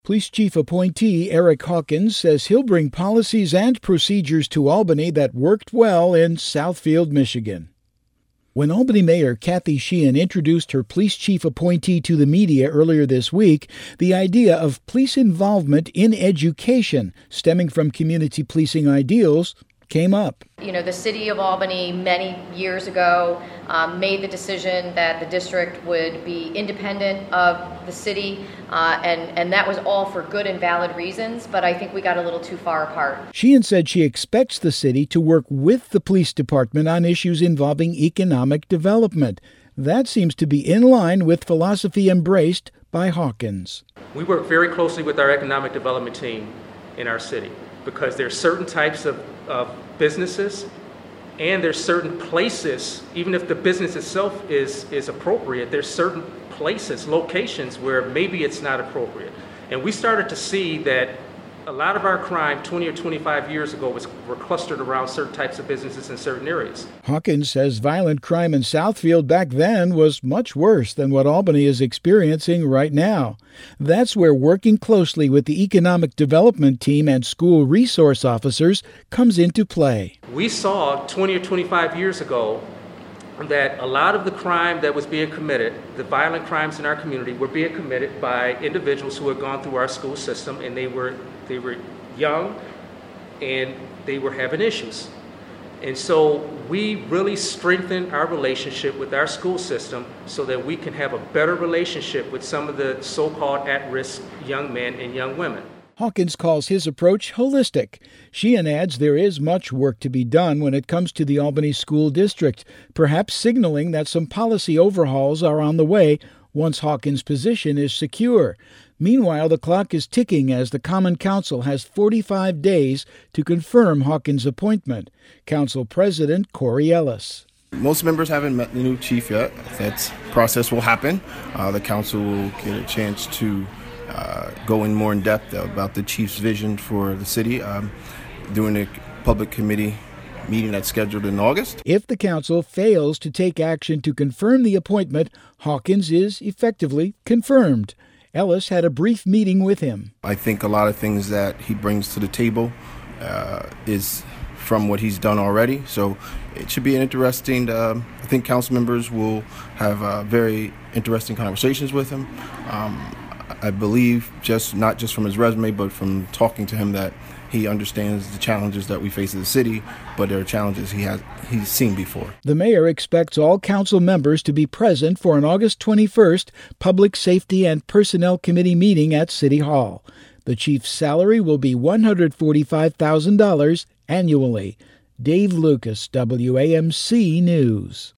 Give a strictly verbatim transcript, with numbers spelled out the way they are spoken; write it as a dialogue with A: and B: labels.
A: Police Chief appointee Eric Hawkins says he'll bring policies and procedures to Albany that worked well in Southfield, Michigan. When Albany Mayor Kathy Sheehan introduced her police chief appointee to the media earlier this week, the idea of police involvement in education stemming from community policing ideals came up.
B: You know, the city of Albany many years ago um, made the decision that the district would be independent of the city, uh, and, and that was all for good and valid reasons, but I think we got a little too far apart.
A: Sheehan said she expects the city to work with the police department on issues involving economic development. That seems to be in line with philosophy embraced by Hawkins.
C: We work very closely with our economic development team in our city because there are certain types of, of businesses and there's certain places, even if the business itself is, is appropriate, there's certain places, locations where maybe it's not appropriate. And we started to see that a lot of our crime twenty or twenty-five years ago was were clustered around certain types of businesses in certain areas.
A: Hawkins says violent crime in Southfield back then was much worse than what Albany is experiencing right now. That's where working closely with the economic development team and school resource officers comes into play.
C: We saw twenty or twenty-five years ago that a lot of the crime that was being committed, the violent crimes in our community, were being committed by individuals who had gone through our school system, and they were they were young and they were having issues. And so we really strengthened our relationship with our school system so that we can have a better relationship with some of the so-called at-risk young men and young women.
A: Hawkins calls his approach holistic. Sheehan adds there is much work to be done when it comes to the Albany School District, perhaps signaling that some policy overhauls are on the way once Hawkins' position is secure. Meanwhile, the clock is ticking as the Common Council has forty-five days to confirm Hawkins' appointment. Council President Corey Ellis.
D: Most members haven't met the new chief yet. That process will happen. Uh, the council will get a chance to uh, go in more in depth about the chief's vision for the city um, during a public committee meeting that's scheduled in August.
A: If the council fails to take action to confirm the appointment, Hawkins is effectively confirmed. Ellis had a brief meeting with him.
D: I think a lot of things that he brings to the table uh, is from what he's done already. So it should be an interesting, uh, I think council members will have uh, very interesting conversations with him. Um, I believe just not just from his resume, but from talking to him that he understands the challenges that we face in the city, but there are challenges he has he's seen before.
A: The mayor expects all council members to be present for an August twenty-first Public Safety and Personnel Committee meeting at City Hall. The chief's salary will be one hundred forty-five thousand dollars annually. Dave Lucas, W A M C News.